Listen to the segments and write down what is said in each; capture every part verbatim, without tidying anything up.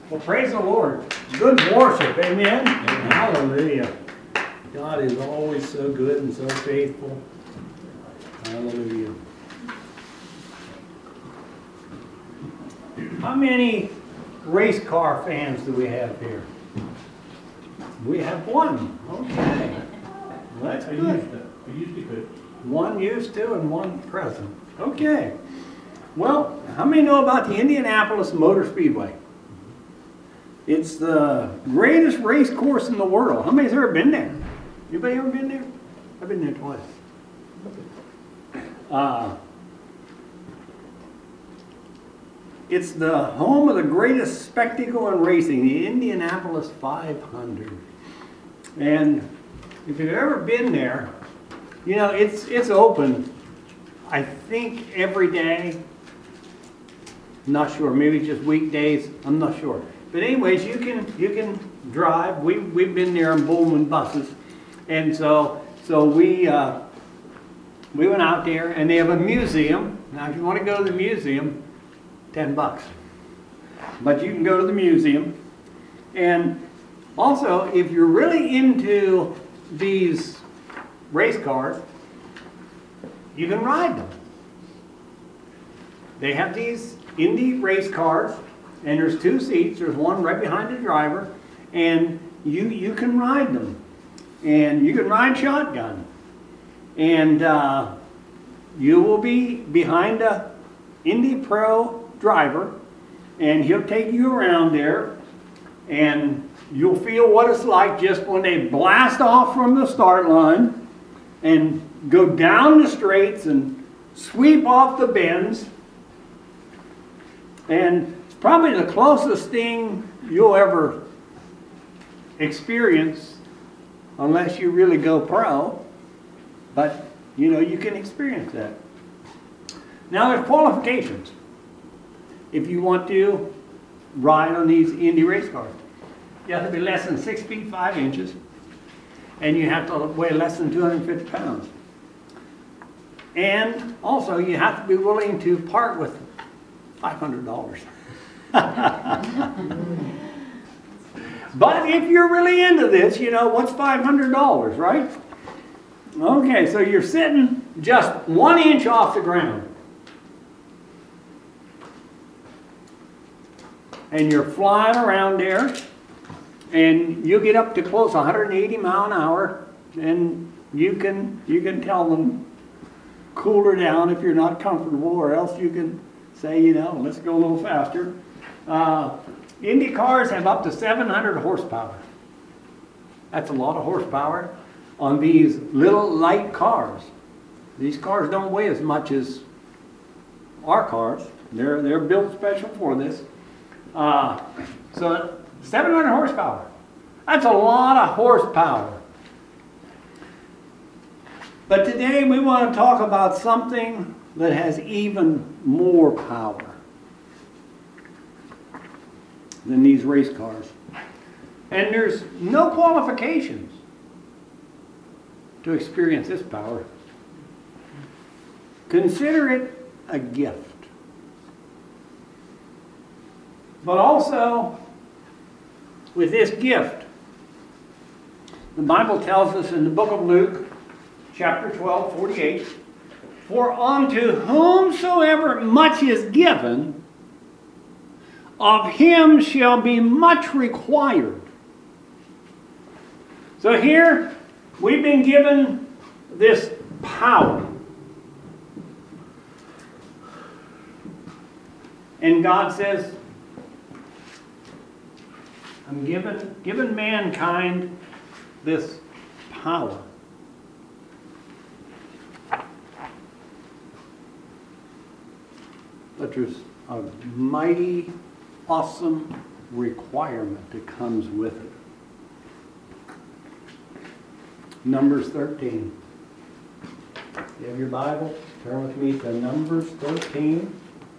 Well, praise the Lord. Good worship, amen? Amen. Hallelujah. God is always so good and so faithful. Hallelujah. How many race car fans do we have here? We have one. Okay. Well, that's I good. used to, I used to could. One used to and one present. Okay. Well, how many know about the Indianapolis Motor Speedway? It's the greatest race course in the world. How many's ever been there? Anybody ever been there? I've been there twice. Uh, it's the home of the greatest spectacle in racing, the Indianapolis five hundred. And if you've ever been there, you know, it's it's open, I think, every day. Not sure, maybe just weekdays, I'm not sure. But anyways, you can you can drive. We we've been there in Bullman buses, and so so we uh, we went out there, and they have a museum. Now, if you want to go to the museum, ten bucks. But you can go to the museum, and also if you're really into these race cars, you can ride them. They have these Indy race cars, and there's two seats. There's one right behind the driver, and you you can ride them, and you can ride shotgun, and uh, you will be behind a Indy Pro driver, and he'll take you around there, and you'll feel what it's like just when they blast off from the start line and go down the straights and sweep off the bends. And it's probably the closest thing you'll ever experience, unless you really go pro. But, you know, you can experience that. Now, there's qualifications if you want to ride on these Indy race cars. You have to be less than six feet five inches, and you have to weigh less than two hundred fifty pounds. And also, you have to be willing to part with five hundred dollars. But if you're really into this, you know, what's five hundred dollars, right? Okay, so you're sitting just one inch off the ground. And you're flying around there, and you get up to close one hundred eighty mile an hour, and you can you can tell them, cool her down if you're not comfortable, or else you can say, you know, let's go a little faster. Uh, Indy cars have up to seven hundred horsepower. That's a lot of horsepower on these little light cars. These cars don't weigh as much as our cars. They're, they're built special for this. Uh, so seven hundred horsepower. That's a lot of horsepower. But today we want to talk about something that has even more power than these race cars. And there's no qualifications to experience this power. Consider it a gift. But also, with this gift, the Bible tells us in the book of Luke, chapter twelve, forty-eight, for unto whomsoever much is given, of him shall be much required. So here, we've been given this power. And God says, I'm giving, giving mankind this power. But there's a mighty, awesome requirement that comes with it. Numbers thirteen. You have your Bible? Turn with me to Numbers thirteen.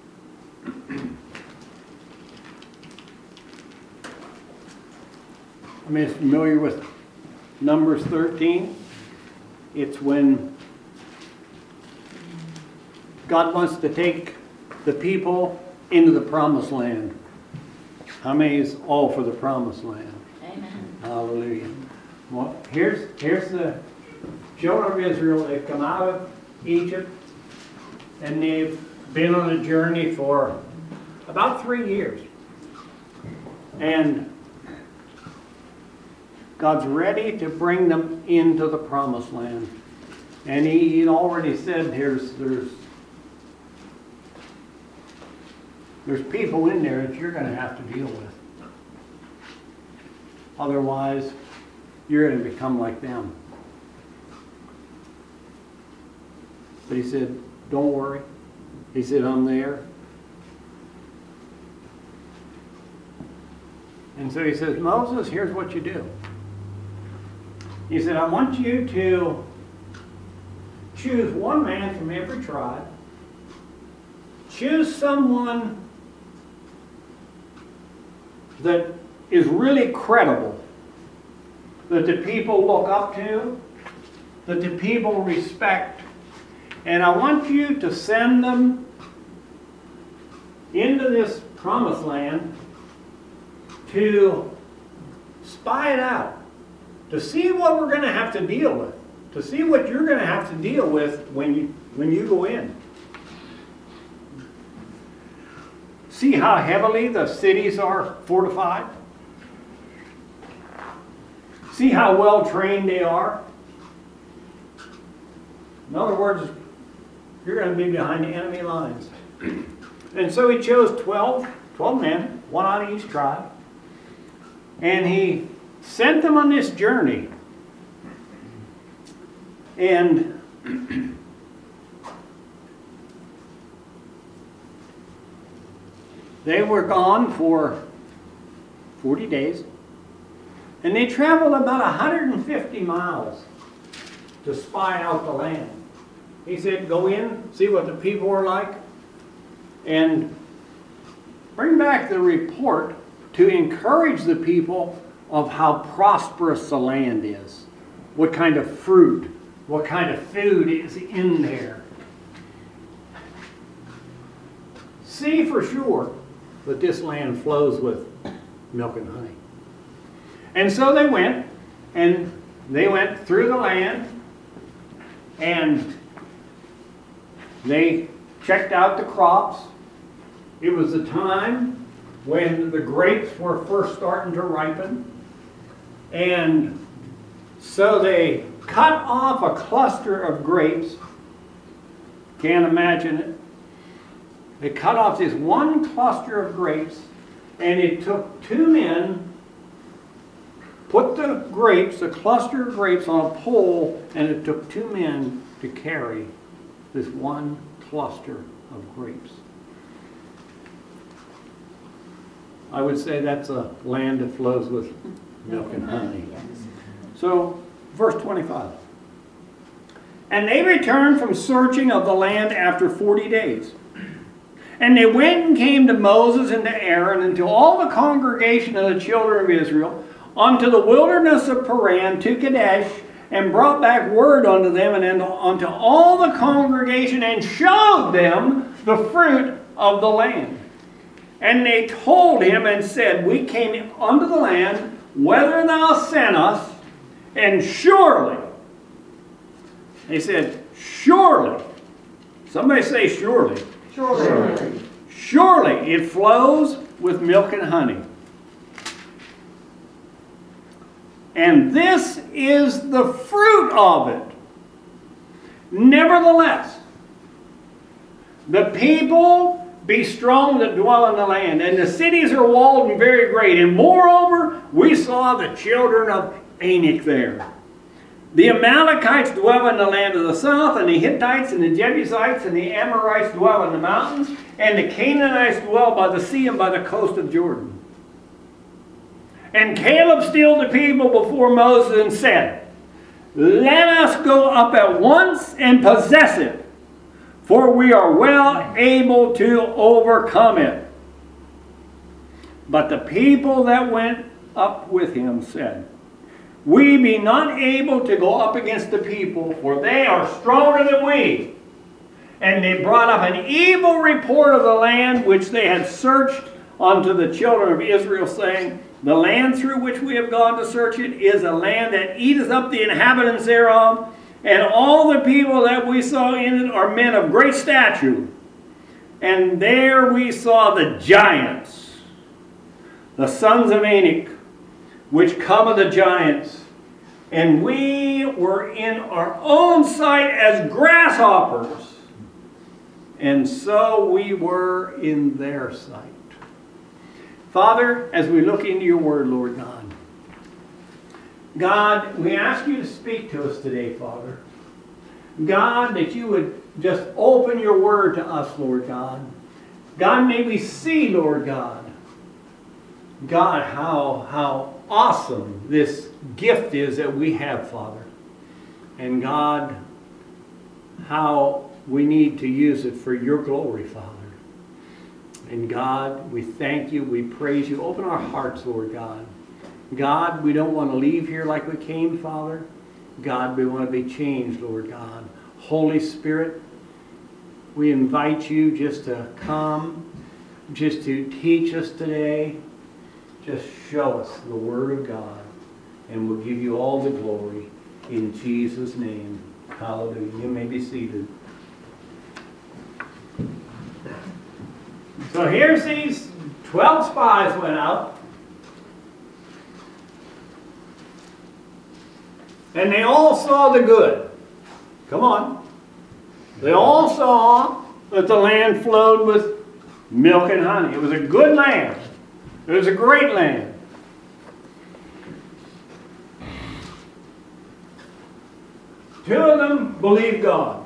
I mean, it's familiar with Numbers thirteen. It's when God wants to take the people into the promised land. How many is all for the promised land? Amen. Hallelujah. Well, here's, here's the children of Israel. They've come out of Egypt, and they've been on a journey for about three years. And God's ready to bring them into the promised land. And he, he already said there's, there's, there's people in there that you're going to have to deal with. Otherwise, you're going to become like them. But he said, don't worry. He said, I'm there. And so he says, Moses, here's what you do. He said, I want you to choose one man from every tribe. Choose someone that is really credible, that the people look up to, that the people respect. And I want you to send them into this promised land to spy it out, to see what we're going to have to deal with, to see what you're going to have to deal with when you, when you go in. See how heavily the cities are fortified? See how well trained they are? In other words, you're going to be behind the enemy lines. And so he chose twelve, twelve men, one out of each tribe. And he sent them on this journey. And they were gone for forty days. And they traveled about one hundred fifty miles to spy out the land. He said, go in, see what the people are like, and bring back the report to encourage the people of how prosperous the land is. What kind of fruit, what kind of food is in there. See for sure that this land flows with milk and honey. And so they went, and they went through the land, and they checked out the crops. It was the time when the grapes were first starting to ripen. And so they cut off a cluster of grapes. Can't imagine it. They cut off this one cluster of grapes, and it took two men, put the grapes, the cluster of grapes on a pole, and it took two men to carry this one cluster of grapes. I would say that's a land that flows with milk and honey. So, verse twenty-five. And they returned from searching of the land after forty days. And they went and came to Moses and to Aaron and to all the congregation of the children of Israel unto the wilderness of Paran to Kadesh, and brought back word unto them and unto all the congregation, and showed them the fruit of the land. And they told him and said, we came unto the land, whither thou sent us, and surely, they said, surely, somebody say surely. Surely. Surely it flows with milk and honey. And this is the fruit of it. Nevertheless, the people be strong that dwell in the land, and the cities are walled and very great. And moreover, we saw the children of Anak there. The Amalekites dwell in the land of the south, and the Hittites and the Jebusites and the Amorites dwell in the mountains, and the Canaanites dwell by the sea and by the coast of Jordan. And Caleb stilled the people before Moses and said, let us go up at once and possess it, for we are well able to overcome it. But the people that went up with him said, we be not able to go up against the people, for they are stronger than we. And they brought up an evil report of the land which they had searched unto the children of Israel, saying, the land through which we have gone to search it is a land that eateth up the inhabitants thereof, and all the people that we saw in it are men of great stature. And there we saw the giants, the sons of Anak, which come of the giants. And we were in our own sight as grasshoppers, and so we were in their sight. Father, as we look into your word, Lord God, God, we ask you to speak to us today, Father. God, that you would just open your word to us, Lord God. God, may we see, Lord God, God, how, how awesome this gift is that we have, Father. And God, how we need to use it for your glory, Father. And God, we thank you, we praise you. Open our hearts, Lord God. God, we don't want to leave here like we came, Father. God, we want to be changed, Lord God. Holy Spirit, we invite you just to come, just to teach us today. Just show us the Word of God, and we'll give you all the glory in Jesus' name. Hallelujah. You may be seated. So here's these twelve spies went out, and they all saw the good. Come on. They all saw that the land flowed with milk and honey. It was a good land. It was a great land. Two of them believed God.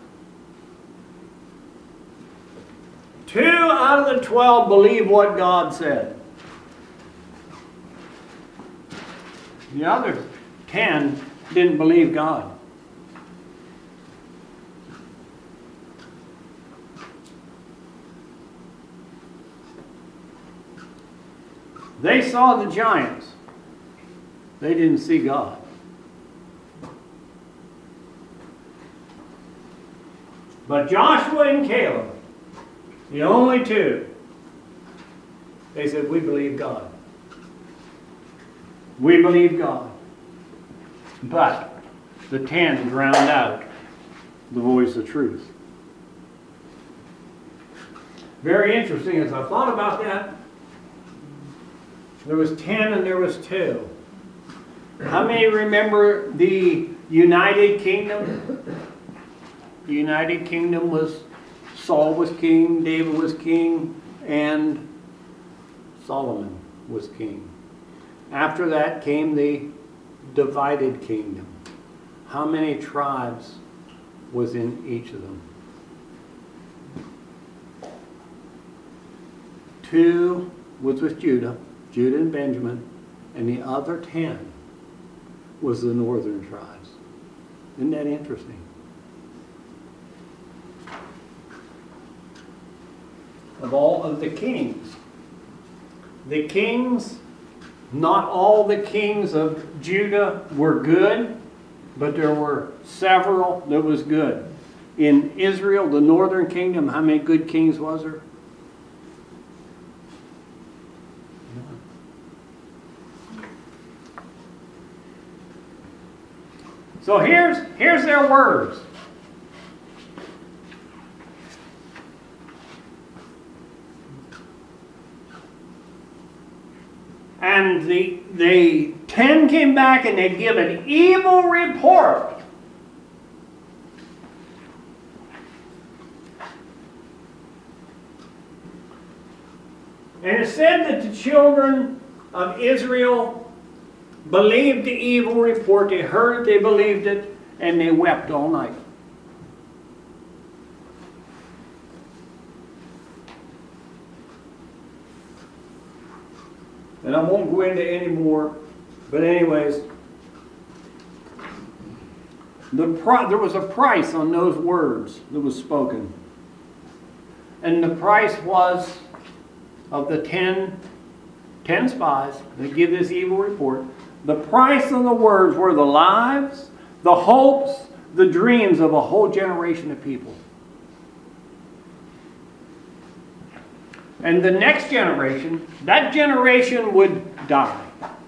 Two out of the twelve believed what God said. The other ten didn't believe God. They saw the giants. They didn't see God. But Joshua and Caleb, the only two, they said, we believe God. We believe God. But the ten drowned out the voice of truth. Very interesting. As I thought about that, there was ten and there was two. How many remember the United Kingdom? The United Kingdom was Saul was king, David was king, and Solomon was king. After that came the divided kingdom. How many tribes was in each of them? Two was with Judah, Judah and Benjamin, and the other ten was the northern tribes. Isn't that interesting? Of all of the kings, the kings, not all the kings of Judah were good, but there were several that was good. In Israel, the northern kingdom, how many good kings was there? So here's, here's their words. And the, the ten came back and they give an evil report. And it said that the children of Israel believed the evil report. They heard it, they believed it, and they wept all night. And I won't go into any more, but anyways, the pri- there was a price on those words that was spoken. And the price was of the ten, ten spies that give this evil report. The price of the words were the lives, the hopes, the dreams of a whole generation of people. And the next generation, that generation would die.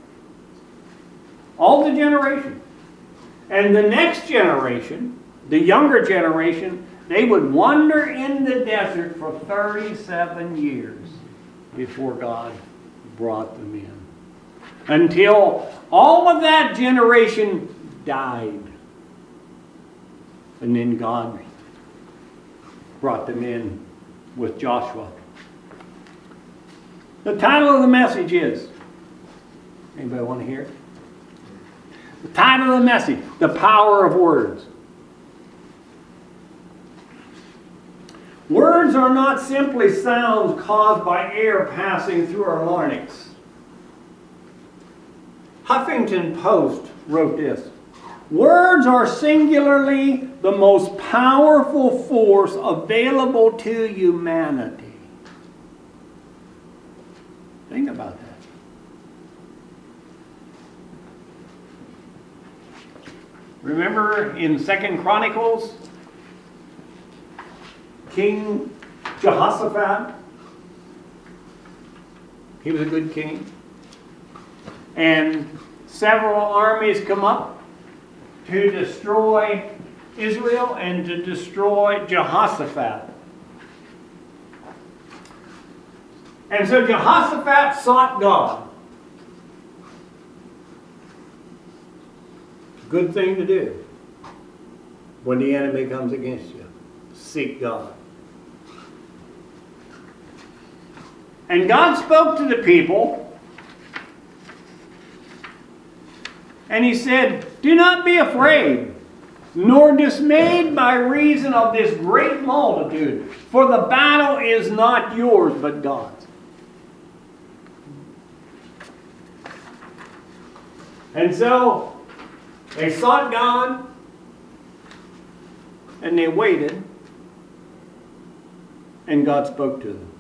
All the generation. And the next generation, the younger generation, they would wander in the desert for thirty-seven years before God brought them in. Until all of that generation died. And then God brought them in with Joshua. The title of the message is, anybody want to hear it? The title of the message, The Power of Words. Words are not simply sounds caused by air passing through our larynx. Huffington Post wrote this: words are singularly the most powerful force available to humanity. Think about that. Remember in Second Chronicles, King Jehoshaphat, he was a good king. And several armies come up to destroy Israel and to destroy Jehoshaphat. And so Jehoshaphat sought God. Good thing to do when the enemy comes against you. Seek God. And God spoke to the people, and he said, do not be afraid, nor dismayed by reason of this great multitude, for the battle is not yours, but God's. And so, they sought God, and they waited, and God spoke to them.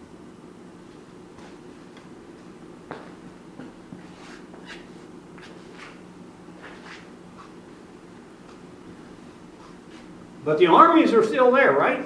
But the armies are still there, right?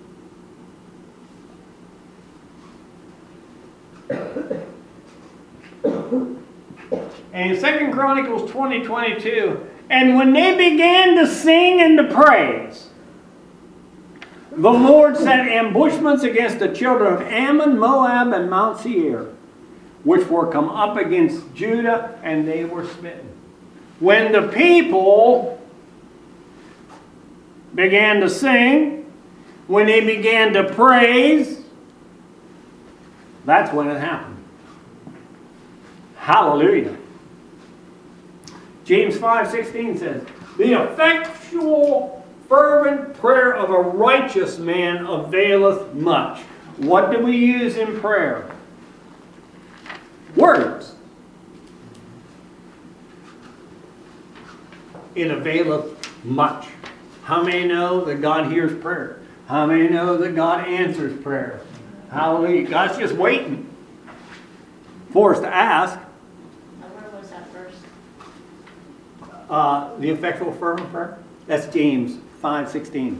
And in Second Chronicles twenty twenty-two, and when they began to sing and to praise, the Lord set ambushments against the children of Ammon, Moab, and Mount Seir, which were come up against Judah, and they were smitten. When the people began to sing, when they began to praise, that's when it happened. Hallelujah. James five sixteen says, the effectual fervent prayer of a righteous man availeth much. What do we use in prayer? Words. It availeth much. How many know that God hears prayer? How many know that God answers prayer? Hallelujah. God's just waiting for us to ask. Where was that verse? Uh, the effectual fervent prayer. That's James five sixteen.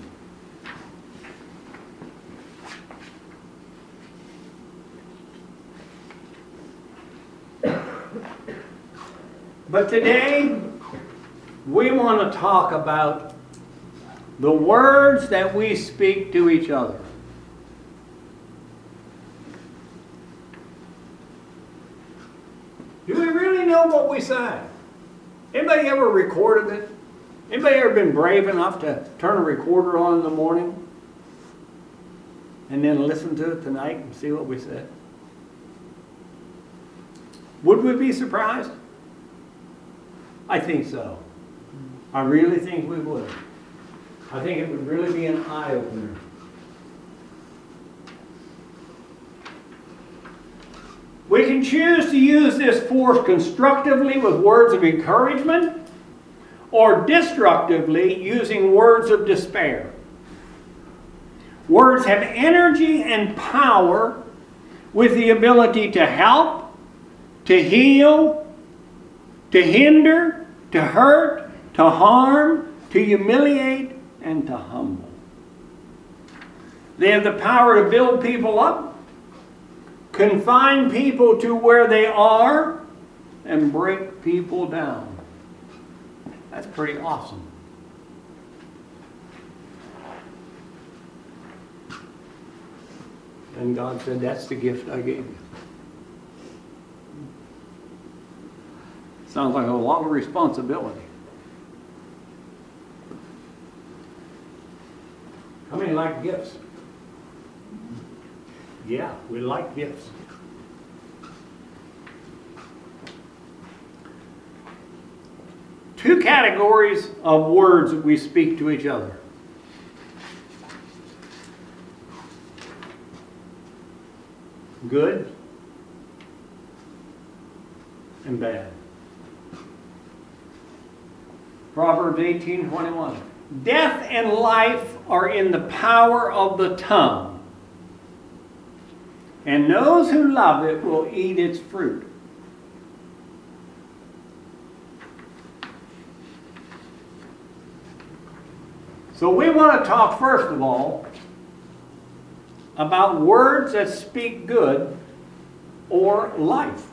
But today, we want to talk about the words that we speak to each other. Do we really know what we say? Anybody ever recorded it? Anybody ever been brave enough to turn a recorder on in the morning and then listen to it tonight and see what we said? Would we be surprised? I think so. I really think we would. I think it would really be an eye-opener. We can choose to use this force constructively with words of encouragement, or destructively using words of despair. Words have energy and power with the ability to help, to heal, to hinder, to hurt, to harm, to humiliate, and to humble. They have the power to build people up confine people to where they are, and break people down. That's pretty awesome. And God said, that's the gift I gave you. Sounds like a lot of responsibility. How many like gifts? Yeah, we like gifts. Two categories of words that we speak to each other. Good and bad. Proverbs eighteen twenty-one. Death and life are in the power of the tongue, and those who love it will eat its fruit. So we want to talk first of all about words that speak good or life.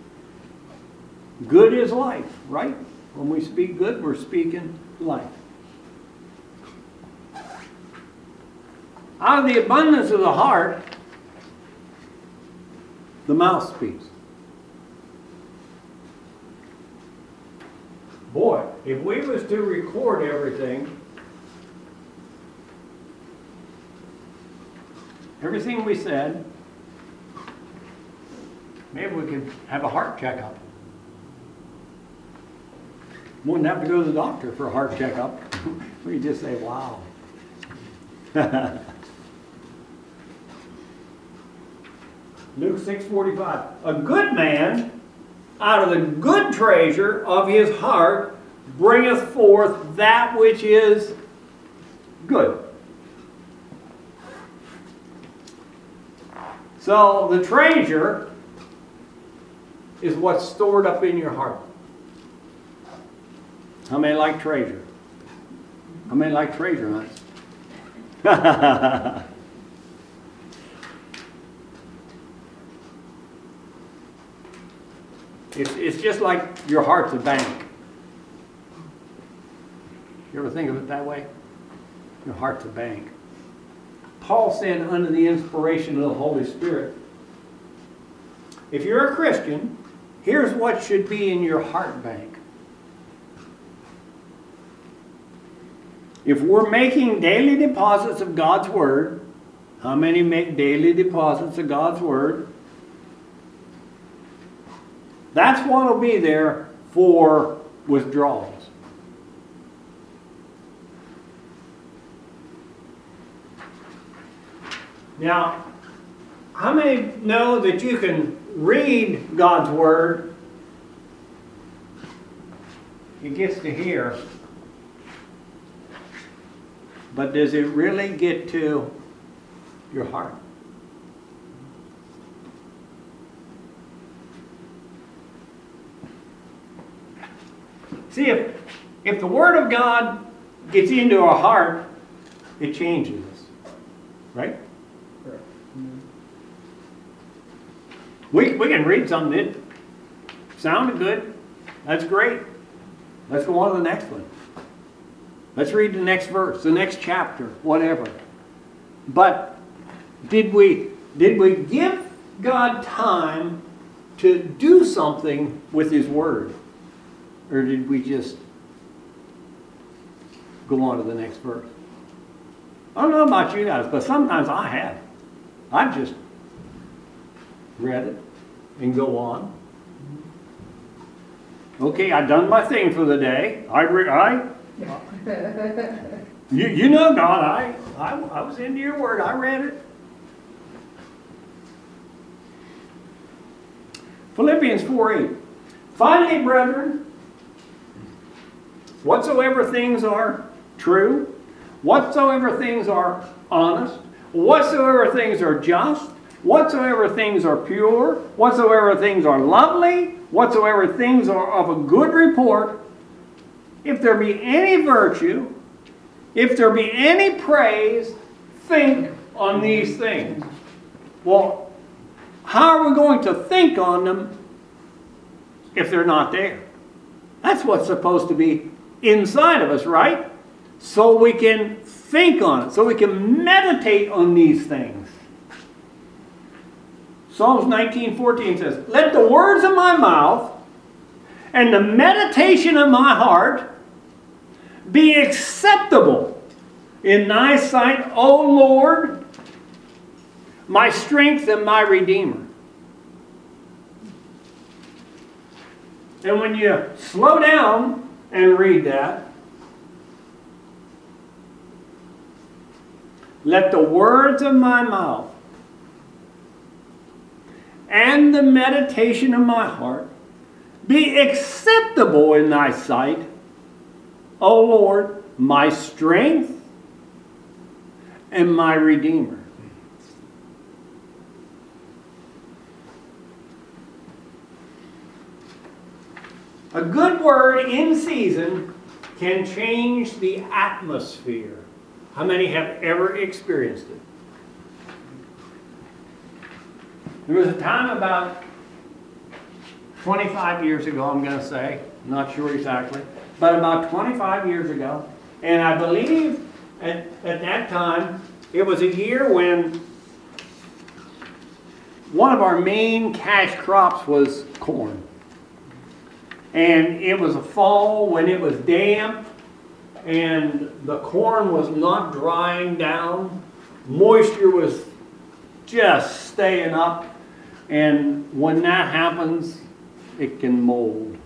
Good is life, right? When we speak good, we're speaking life. Out of the abundance of the heart, the mouth speaks. Boy, if we was to record everything, everything we said, maybe we could have a heart checkup. Wouldn't have to go to the doctor for a heart checkup. We could just say, wow. Luke six forty-five. A good man out of the good treasure of his heart bringeth forth that which is good. So the treasure is what's stored up in your heart. How many like treasure? How many like treasure hunts? it's, it's just like your heart's a bank. You ever think of it that way? Your heart's a bank. Paul said under the inspiration of the Holy Spirit, if you're a Christian, here's what should be in your heart bank. If we're making daily deposits of God's Word, how many make daily deposits of God's Word? That's what will be there for withdrawals. Now, how many know that you can read God's Word? It gets to here. But does it really get to your heart? See, if, if the Word of God gets into our heart, it changes us. Right? We, we can read something that sounded good. That's great. Let's go on to the next one. Let's read the next verse, the next chapter, whatever. But did we, did we give God time to do something with His Word? Or did we just go on to the next verse? I don't know about you guys, but sometimes I have. I've just read it and go on. Okay, I've done my thing for the day. I, re- I you, you know God, I, I, I was into your Word. I read it. Philippians four eight. Finally, brethren, whatsoever things are true, whatsoever things are honest, whatsoever things are just, whatsoever things are pure, whatsoever things are lovely, whatsoever things are of a good report, if there be any virtue, if there be any praise, think on these things. Well, how are we going to think on them if they're not there? That's what's supposed to be inside of us, right? So we can think on it, so we can meditate on these things. Psalms nineteen fourteen says, "Let the words of my mouth and the meditation of my heart be acceptable in thy sight, O Lord, my strength and my redeemer." And when you slow down and read that, let the words of my mouth and the meditation of my heart be acceptable in thy sight, O Lord, my strength and my redeemer. A good word in season can change the atmosphere. How many have ever experienced it? There was a time about twenty-five years ago, I'm going to say, not sure exactly, but about twenty-five years ago, and I believe at, at that time, it was a year when one of our main cash crops was corn. And it was a fall when it was damp and the corn was not drying down. Moisture was just staying up. And when that happens, it can mold.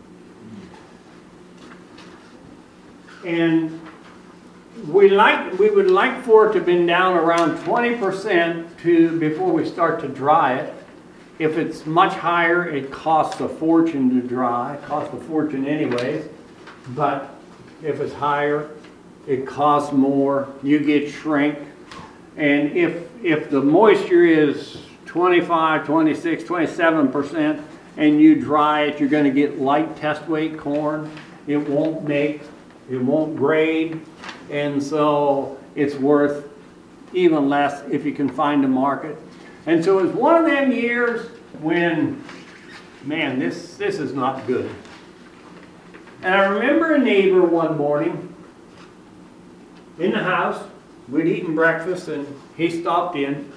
And we like we would like for it to have been down around twenty percent to before we start to dry it. If it's much higher, it costs a fortune to dry. It costs a fortune anyways. But if it's higher, it costs more. You get shrink. And if if the moisture is twenty-five, twenty-six, twenty-seven percent and you dry it, you're going to get light test weight corn. It won't make, it won't grade. And so it's worth even less if you can find a market. And so it was one of them years when, man, this, this is not good. And I remember a neighbor one morning in the house. We'd eaten breakfast and he stopped in.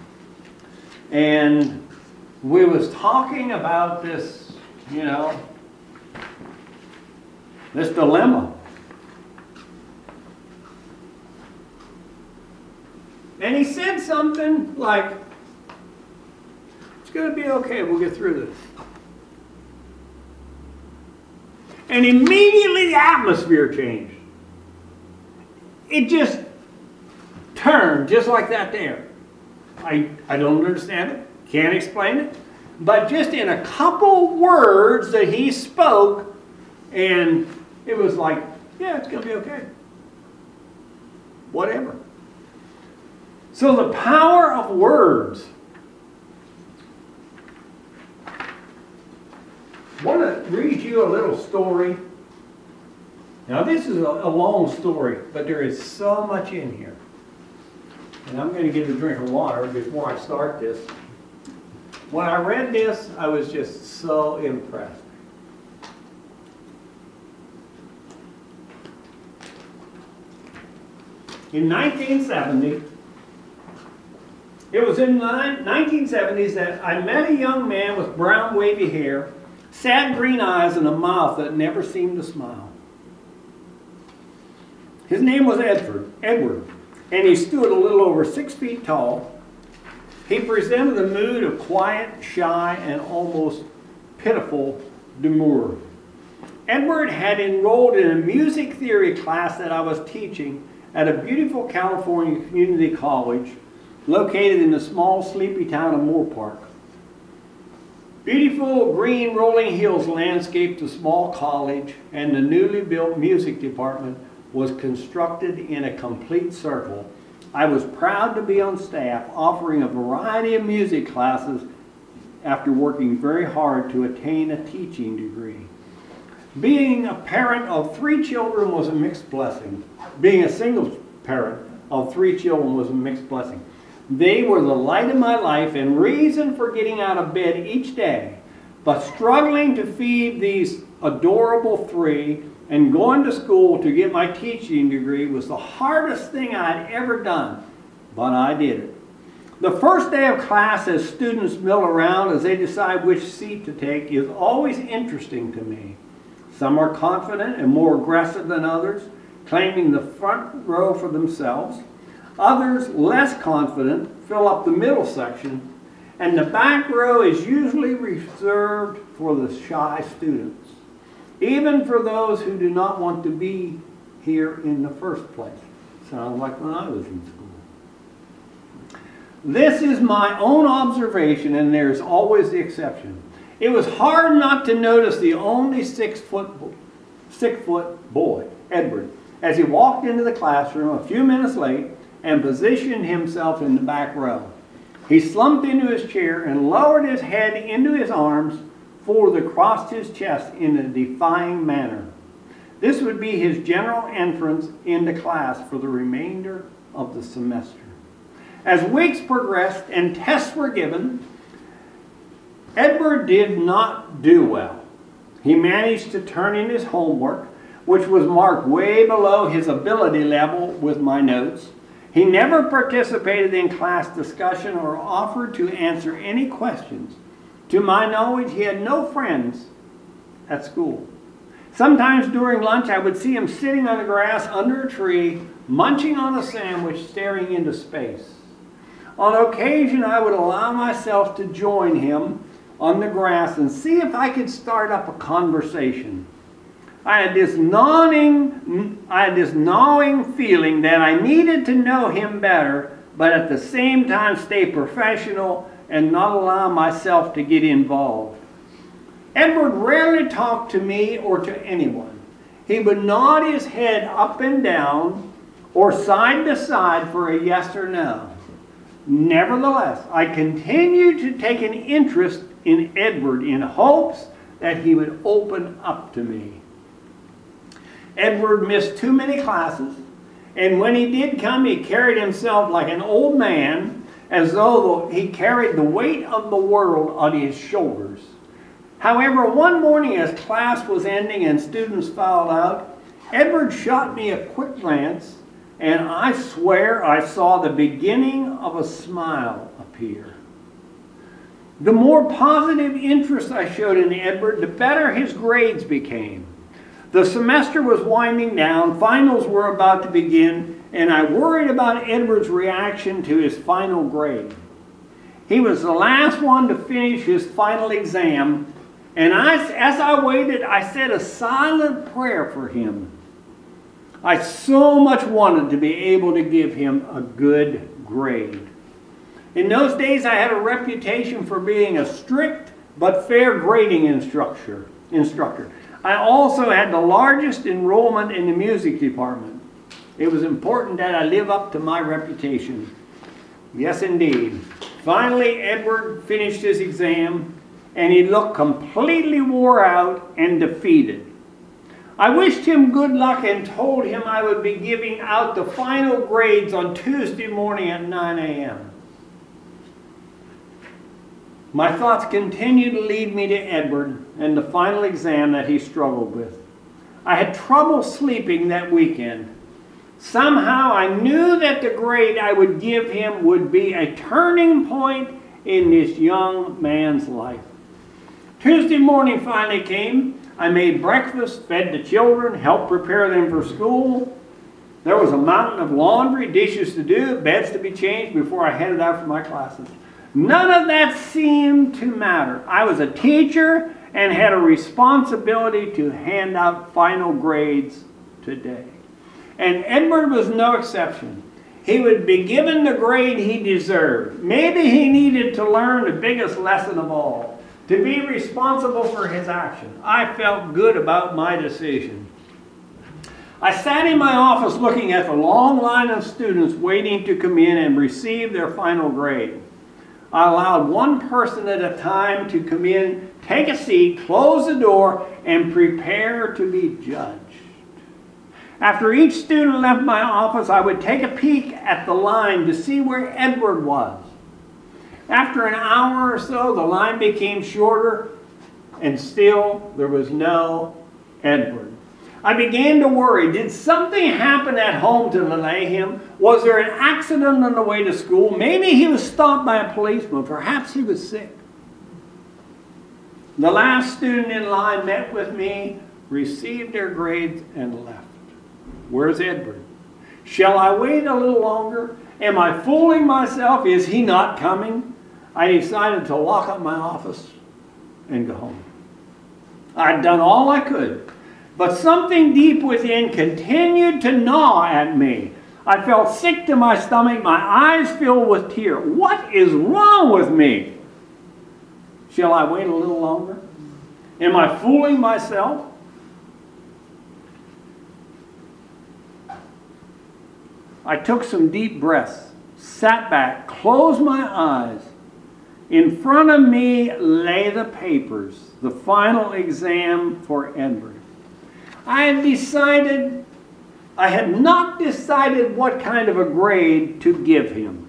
And we was talking about this, you know, this dilemma. And he said something like, "It's going to be okay, we'll get through this." And immediately the atmosphere changed. It just turned just like that there. I, I don't understand it, can't explain it, but just in a couple words that he spoke, and it was like, yeah, it's going to be okay. Whatever. So the power of words. I want to read you a little story. Now this is a, a long story, but there is so much in here. And I'm going to get a drink of water before I start this. When I read this, I was just so impressed. In nineteen seventy, it was in the nineteen seventies that I met a young man with brown wavy hair, sad green eyes, and a mouth that never seemed to smile. His name was Edward, Edward, and he stood a little over six feet tall. He presented a mood of quiet, shy, and almost pitiful demur. Edward had enrolled in a music theory class that I was teaching at a beautiful California community college located in the small, sleepy town of Moorpark. Beautiful green rolling hills landscaped the small college, and the newly built music department was constructed in a complete circle. I was proud to be on staff offering a variety of music classes after working very hard to attain a teaching degree. Being a parent of three children was a mixed blessing. Being a single parent of three children was a mixed blessing. They were the light of my life and reason for getting out of bed each day. But struggling to feed these adorable three and going to school to get my teaching degree was the hardest thing I had ever done. But I did it. The first day of class, as students mill around as they decide which seat to take, is always interesting to me. Some are confident and more aggressive than others, claiming the front row for themselves. Others, less confident, fill up the middle section, and the back row is usually reserved for the shy students, even for those who do not want to be here in the first place. Sounds like when I was in school. This is my own observation, and there's always the exception. It was hard not to notice the only six foot, six foot boy, Edward, as he walked into the classroom a few minutes late and positioned himself in the back row. He slumped into his chair and lowered his head into his arms, forward across his chest in a defying manner. This would be his general entrance into class for the remainder of the semester. As weeks progressed and tests were given, Edward did not do well. He managed to turn in his homework, which was marked way below his ability level with my notes. He never participated in class discussion or offered to answer any questions. To my knowledge, he had no friends at school. Sometimes during lunch, I would see him sitting on the grass under a tree, munching on a sandwich, staring into space. On occasion, I would allow myself to join him on the grass and see if I could start up a conversation. I had this gnawing, I had this gnawing feeling that I needed to know him better, but at the same time stay professional and not allow myself to get involved. Edward rarely talked to me or to anyone. He would nod his head up and down or side to side for a yes or no. Nevertheless, I continued to take an interest in Edward in hopes that he would open up to me. Edward missed too many classes, and when he did come, he carried himself like an old man, as though he carried the weight of the world on his shoulders. However, one morning as class was ending and students filed out, Edward shot me a quick glance, and I swear I saw the beginning of a smile appear. The more positive interest I showed in Edward, the better his grades became. The semester was winding down, finals were about to begin, and I worried about Edward's reaction to his final grade. He was the last one to finish his final exam, and I, as I waited, I said a silent prayer for him. I so much wanted to be able to give him a good grade. In those days, I had a reputation for being a strict but fair grading instructor. instructor. I also had the largest enrollment in the music department. It was important that I live up to my reputation. Yes, indeed. Finally, Edward finished his exam, and he looked completely wore out and defeated. I wished him good luck and told him I would be giving out the final grades on Tuesday morning at nine a.m. My thoughts continued to lead me to Edward and the final exam that he struggled with. I had trouble sleeping that weekend. Somehow I knew that the grade I would give him would be a turning point in this young man's life. Tuesday morning finally came. I made breakfast, fed the children, helped prepare them for school. There was a mountain of laundry, dishes to do, beds to be changed before I headed out for my classes. None of that seemed to matter. I was a teacher and had a responsibility to hand out final grades today. And Edward was no exception. He would be given the grade he deserved. Maybe he needed to learn the biggest lesson of all, to be responsible for his action. I felt good about my decision. I sat in my office looking at the long line of students waiting to come in and receive their final grade. I allowed one person at a time to come in, take a seat, close the door, and prepare to be judged. After each student left my office, I would take a peek at the line to see where Edward was. After an hour or so, the line became shorter, and still there was no Edward. I began to worry. Did something happen at home to delay him? Was there an accident on the way to school? Maybe he was stopped by a policeman. Perhaps he was sick. The last student in line met with me, received their grades, and left. Where's Edward? Shall I wait a little longer? Am I fooling myself? Is he not coming? I decided to lock up my office and go home. I'd done all I could, but something deep within continued to gnaw at me. I felt sick to my stomach, my eyes filled with tears. What is wrong with me? Shall I wait a little longer? Am I fooling myself? I took some deep breaths, sat back, closed my eyes. In front of me lay the papers, the final exam for Edward. I had decided, I had not decided what kind of a grade to give him.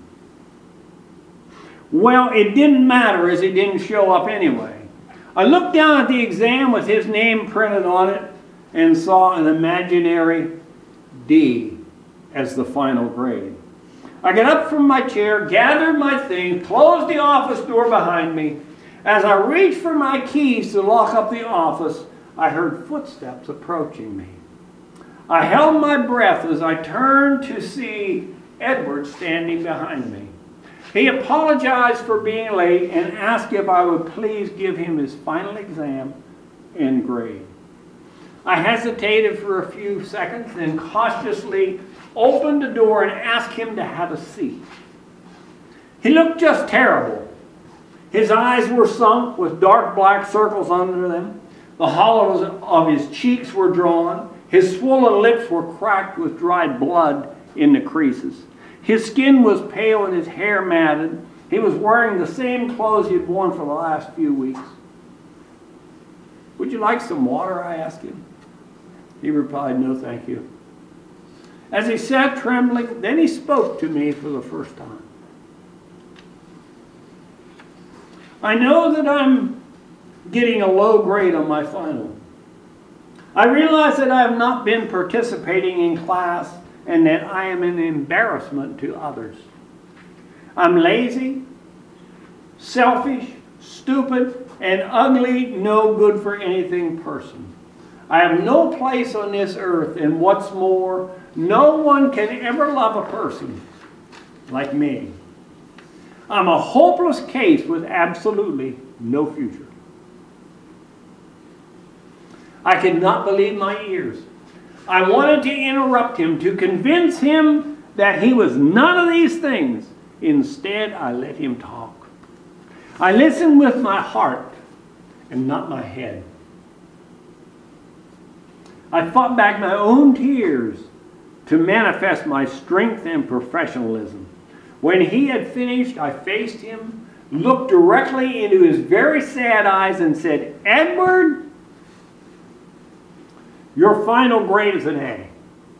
Well, it didn't matter as he didn't show up anyway. I looked down at the exam with his name printed on it and saw an imaginary D as the final grade. I got up from my chair, gathered my things, closed the office door behind me. As I reached for my keys to lock up the office, I heard footsteps approaching me. I held my breath as I turned to see Edward standing behind me. He apologized for being late and asked if I would please give him his final exam and grade. I hesitated for a few seconds, then cautiously opened the door and asked him to have a seat. He looked just terrible. His eyes were sunk with dark black circles under them. The hollows of his cheeks were drawn. His swollen lips were cracked with dried blood in the creases. His skin was pale and his hair matted. He was wearing the same clothes he had worn for the last few weeks. Would you like some water? I asked him. He replied, no, thank you. As he sat trembling, then he spoke to me for the first time. I know that I'm getting a low grade on my final. I realize that I have not been participating in class and that I am an embarrassment to others. I'm lazy, selfish, stupid, and ugly, no good for anything person. I have no place on this earth, and what's more, no one can ever love a person like me. I'm a hopeless case with absolutely no future. I could not believe my ears. I wanted to interrupt him, to convince him that he was none of these things. Instead, I let him talk. I listened with my heart and not my head. I fought back my own tears to manifest my strength and professionalism. When he had finished, I faced him, looked directly into his very sad eyes and said, Edward, your final grade is an A.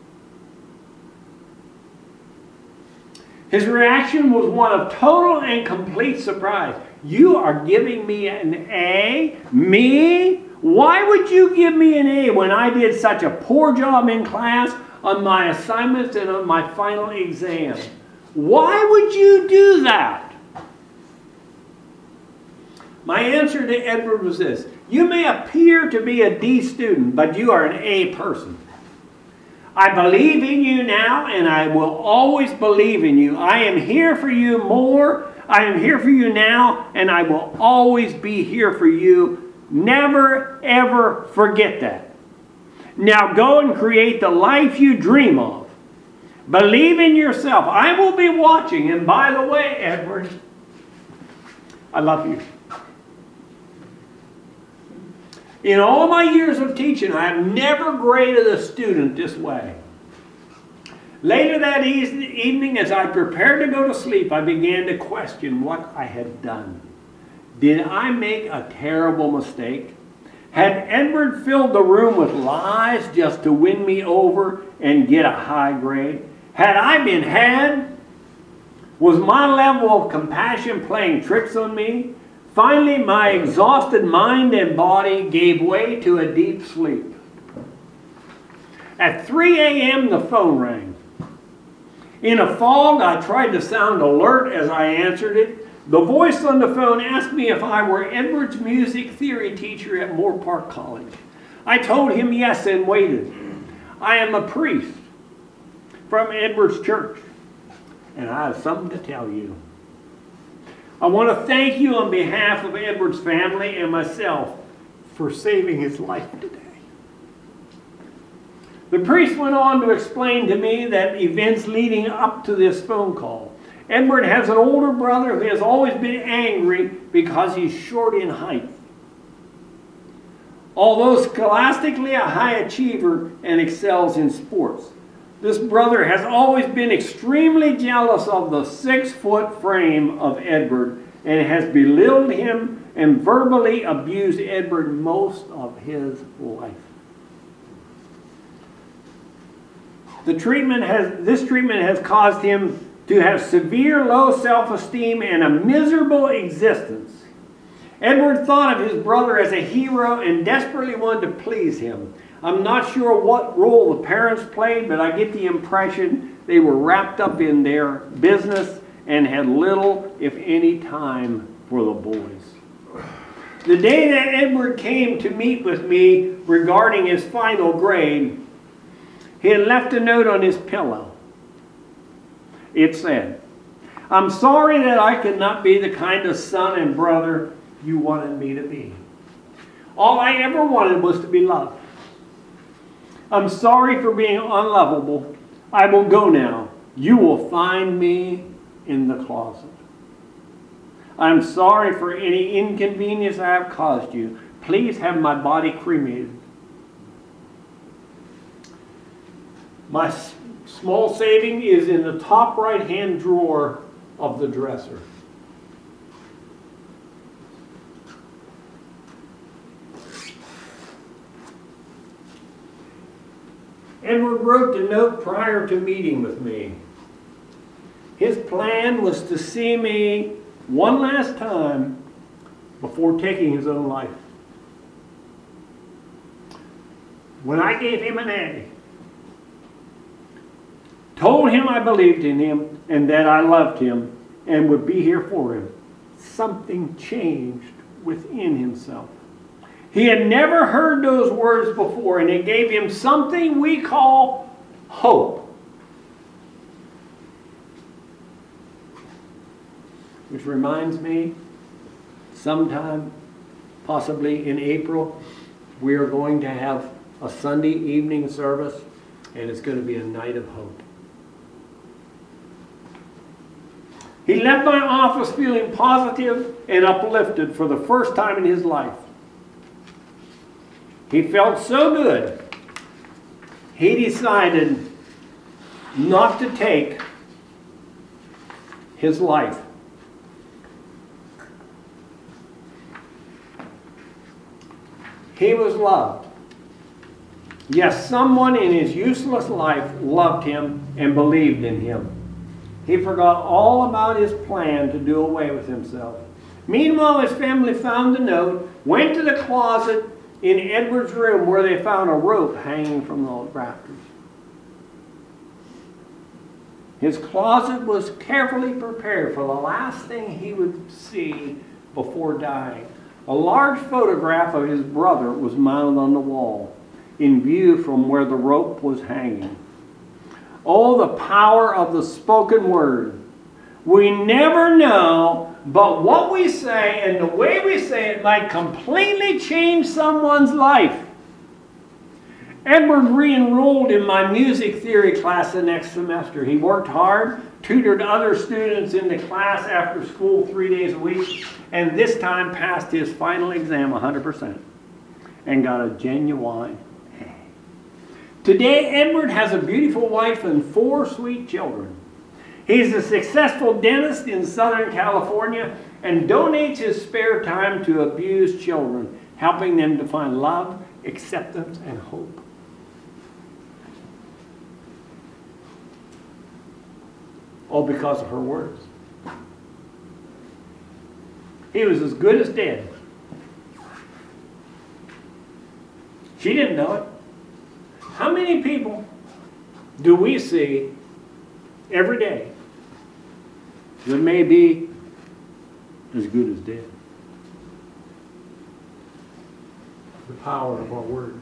His reaction was one of total and complete surprise. You are giving me an A? Me? Why would you give me an A when I did such a poor job in class on my assignments and on my final exam? Why would you do that? My answer to Edward was this. You may appear to be a D student, but you are an A person. I believe in you now, and I will always believe in you. I am here for you more. I am here for you now, and I will always be here for you. Never, ever forget that. Now go and create the life you dream of. Believe in yourself. I will be watching. And by the way, Edward, I love you. In all my years of teaching, I have never graded a student this way. Later that evening, as I prepared to go to sleep, I began to question what I had done. Did I make a terrible mistake? Had Edward filled the room with lies just to win me over and get a high grade? Had I been had? Was my level of compassion playing tricks on me? Finally, my exhausted mind and body gave way to a deep sleep. At three a.m. the phone rang. In a fog, I tried to sound alert as I answered it. The voice on the phone asked me if I were Edward's music theory teacher at Moore Park College. I told him yes and waited. I am a priest from Edward's church, and I have something to tell you. I want to thank you on behalf of Edward's family and myself for saving his life today. The priest went on to explain to me that events leading up to this phone call. Edward has an older brother who has always been angry because he's short in height. Although scholastically a high achiever and excels in sports, this brother has always been extremely jealous of the six-foot frame of Edward and has belittled him and verbally abused Edward most of his life. The treatment has, this treatment has caused him to have severe low self-esteem and a miserable existence. Edward thought of his brother as a hero and desperately wanted to please him. I'm not sure what role the parents played, but I get the impression they were wrapped up in their business and had little, if any, time for the boys. The day that Edward came to meet with me regarding his final grade, he had left a note on his pillow. It said, "I'm sorry that I could not be the kind of son and brother you wanted me to be. All I ever wanted was to be loved. I'm sorry for being unlovable. I will go now. You will find me in the closet. I'm sorry for any inconvenience I have caused you. Please have my body cremated. My small saving is in the top right-hand drawer of the dresser." Edward wrote the note prior to meeting with me. His plan was to see me one last time before taking his own life. When I gave him an A, told him I believed in him and that I loved him and would be here for him, something changed within himself. He had never heard those words before, and it gave him something we call hope. Which reminds me, sometime, possibly in April, we are going to have a Sunday evening service, and it's going to be a night of hope. He left my office feeling positive and uplifted for the first time in his life. He felt so good, he decided not to take his life. He was loved. Yes, someone in his useless life loved him and believed in him. He forgot all about his plan to do away with himself. Meanwhile, his family found the note, went to the closet in Edward's room where they found a rope hanging from the rafters. His closet was carefully prepared for the last thing he would see before dying. A large photograph of his brother was mounted on the wall, in view from where the rope was hanging. Oh, the power of the spoken word. We never know, but what we say and the way we say it might completely change someone's life. Edward re-enrolled in my music theory class the next semester. He worked hard, tutored other students in the class after school three days a week, and this time passed his final exam one hundred percent and got a genuine A. Today, Edward has a beautiful wife and four sweet children. He's a successful dentist in Southern California and donates his spare time to abused children. helping them to find love, acceptance, and hope. All because of her words. He was as good as dead. She didn't know it. How many people do we see every day that may be as good as dead? The power of our words.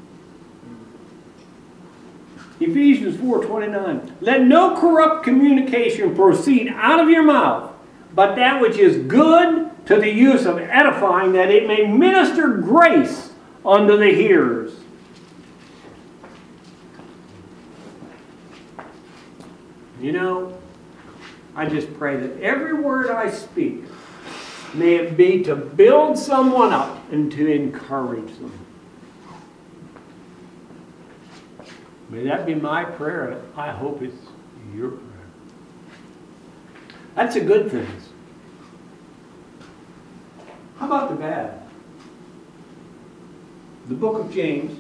Ephesians four twenty-nine. Let no corrupt communication proceed out of your mouth, but that which is good to the use of edifying, that it may minister grace unto the hearers. You know, I just pray that every word I speak, may it be to build someone up and to encourage them. May that be my prayer. I hope it's your prayer. That's the good things. How about the bad? The book of James.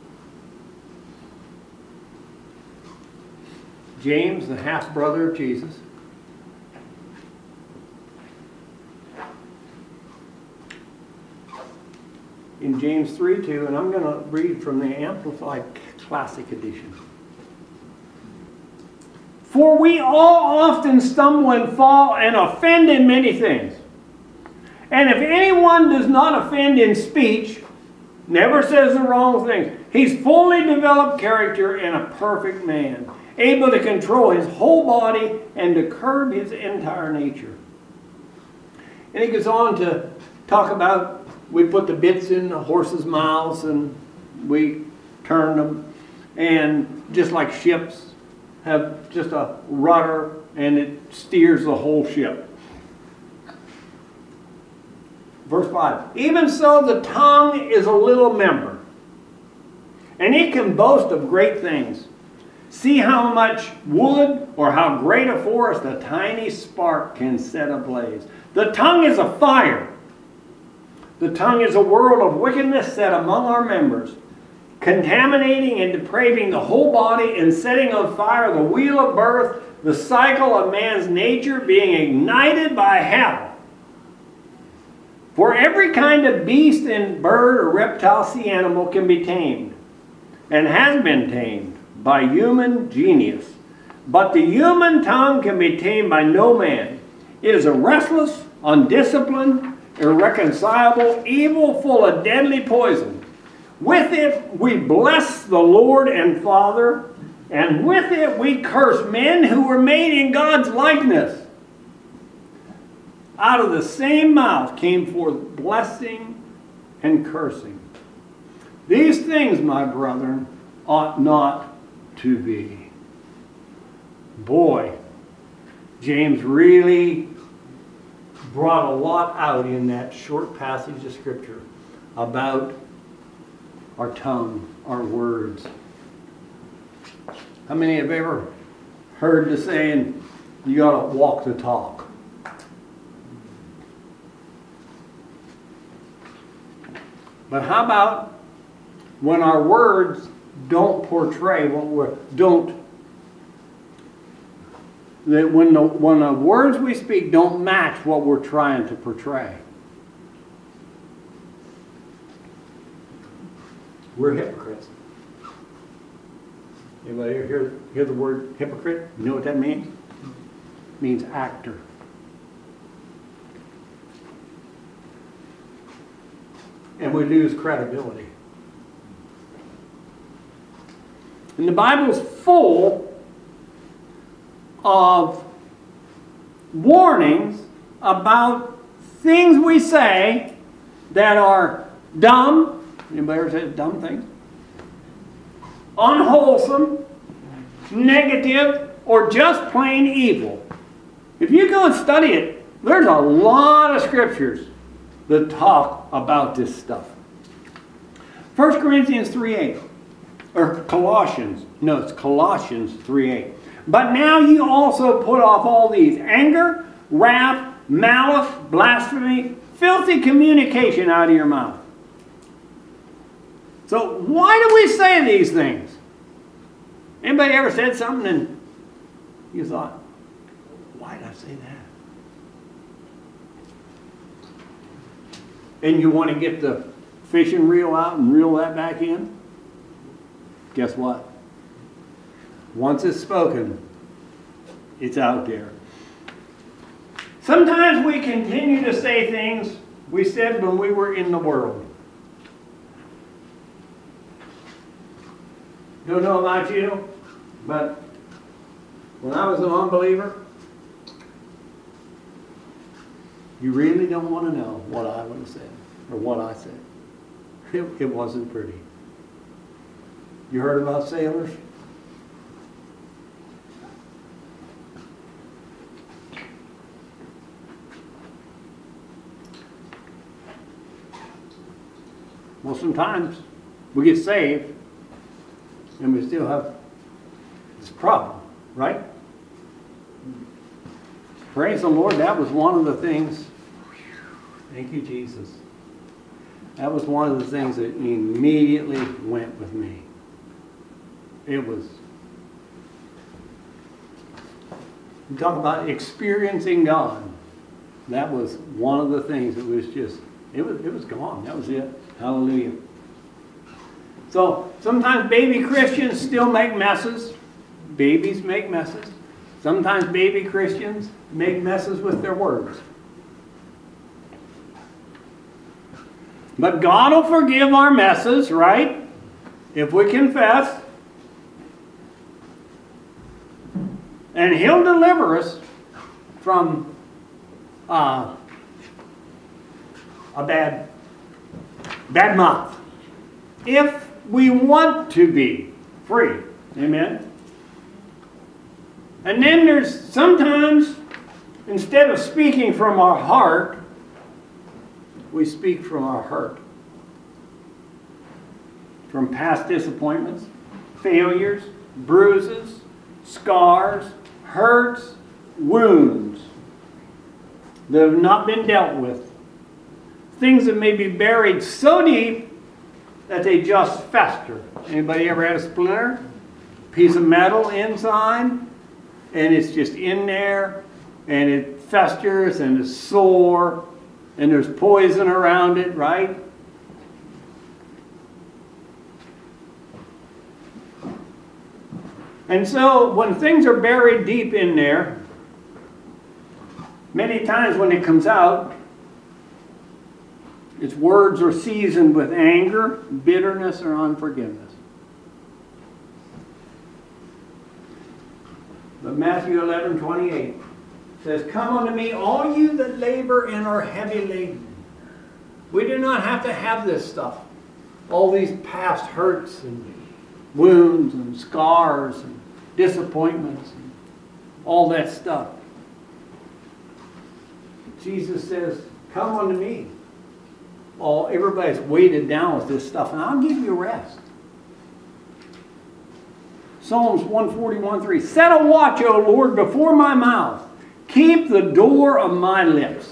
James, the half-brother of Jesus. In James three two, and I'm going to read from the Amplified Classic Edition. For we all often stumble and fall and offend in many things. And if anyone does not offend in speech, never says the wrong thing, he's fully developed character and a perfect man, able to control his whole body and to curb his entire nature. And he goes on to talk about, we put the bits in the horses' mouths and we turn them. And just like ships have just a rudder and it steers the whole ship. Verse five. Even so the tongue is a little member, and it can boast of great things. See how much wood or how great a forest a tiny spark can set ablaze. The tongue is a fire. The tongue is a world of wickedness set among our members, contaminating and depraving the whole body and setting on fire the wheel of birth, the cycle of man's nature being ignited by hell. For every kind of beast and bird or reptile sea animal can be tamed, and has been tamed by human genius. But the human tongue can be tamed by no man. It is a restless, undisciplined, irreconcilable, evil, full of deadly poison. With it we bless the Lord and Father, and with it we curse men who were made in God's likeness. Out of the same mouth came forth blessing and cursing. These things, my brethren, ought not to be. Boy, James really brought a lot out in that short passage of Scripture about our tongue, our words. How many have ever heard the saying, you got to walk the talk? But how about when our words don't portray what we're, don't, that when the, when the words we speak don't match what we're trying to portray? We're hypocrites. Anybody ever hear, hear the word hypocrite? You know what that means? It means actor. And we lose credibility. And the Bible's full of warnings about things we say that are dumb. Anybody ever said dumb things? Unwholesome, negative, or just plain evil. If you go and study it, there's a lot of scriptures that talk about this stuff. First Corinthians three eight. Or Colossians. No, it's Colossians three eight. But now you also put off all these: anger, wrath, malice, blasphemy, filthy communication out of your mouth. So why do we say these things? Anybody ever said something and you thought, why did I say that? And you want to get the fishing reel out and reel that back in? Guess what? Once it's spoken, it's out there. Sometimes we continue to say things we said when we were in the world. Don't know about you, but when I was an unbeliever, you really don't want to know what I would have said or what I said. It, it wasn't pretty. You heard about sailors? Well, sometimes we get saved and we still have this problem, right? Praise the Lord, that was one of the things. Thank you, Jesus. That was one of the things that immediately went with me. It was, you talk about experiencing God. That was one of the things that was just, it was, it was gone. That was it. Hallelujah. So sometimes baby Christians still make messes. Babies make messes. Sometimes baby Christians make messes with their words. But God will forgive our messes, right? If we confess. And He'll deliver us from uh, a bad, bad mouth. If we want to be free. Amen? And then there's sometimes, instead of speaking from our heart, we speak from our hurt. From past disappointments, failures, bruises, scars, hurts, wounds that have not been dealt with. Things that may be buried so deep that they just fester. Anybody ever had a splinter? Piece of metal inside, and it's just in there, and it festers and is sore, and there's poison around it, right? And so when things are buried deep in there, many times when it comes out, its words are seasoned with anger, bitterness, or unforgiveness. But Matthew eleven twenty-eight says, "Come unto me, all you that labor and are heavy laden." We do not have to have this stuff. All these past hurts and wounds and scars and disappointments and all that stuff. Jesus says, "Come unto me." All everybody's weighted down with this stuff, and I'll give you rest. Psalms one forty-one three. "Set a watch, O Lord, before my mouth. Keep the door of my lips."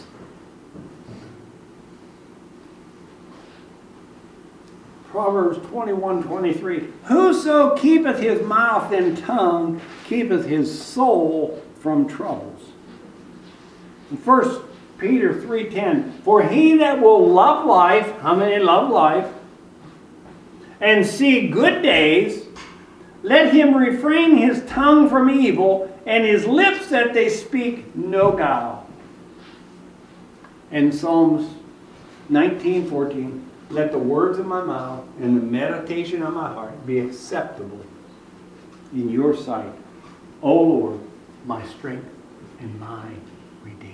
Proverbs twenty-one twenty-three. "Whoso keepeth his mouth and tongue keepeth his soul from troubles." And First Peter three ten. "For he that will love life," how many love life? "and see good days, let him refrain his tongue from evil, and his lips that they speak no guile." And Psalms nineteen fourteen. "Let the words of my mouth and the meditation of my heart be acceptable in your sight, O Lord, my strength and my Redeemer."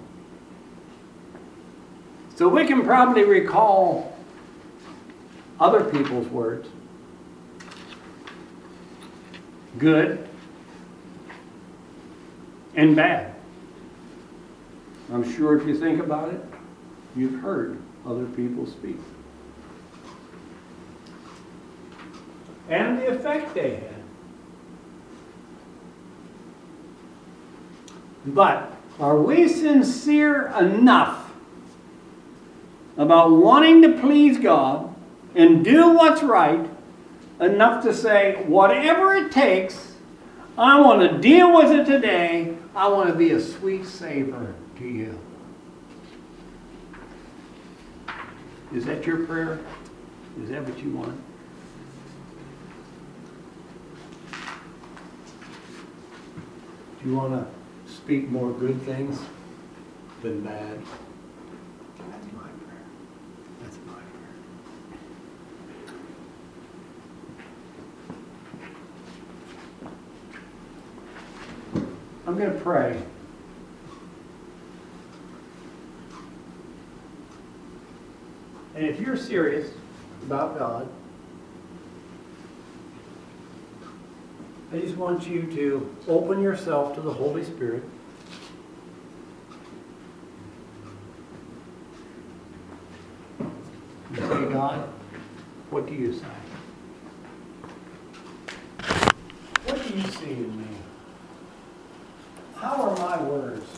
So we can probably recall other people's words. Good and bad. I'm sure if you think about it, you've heard other people speak. And the effect they had. But are we sincere enough about wanting to please God and do what's right, enough to say, whatever it takes, I want to deal with it today. I want to be a sweet savor to you. Is that your prayer? Is that what you want? Do you want to speak more good things than bad? That's my prayer. That's my prayer. I'm going to pray. And if you're serious about God, I just want you to open yourself to the Holy Spirit. You say, God, what do you say? What do you see in me? How are my words?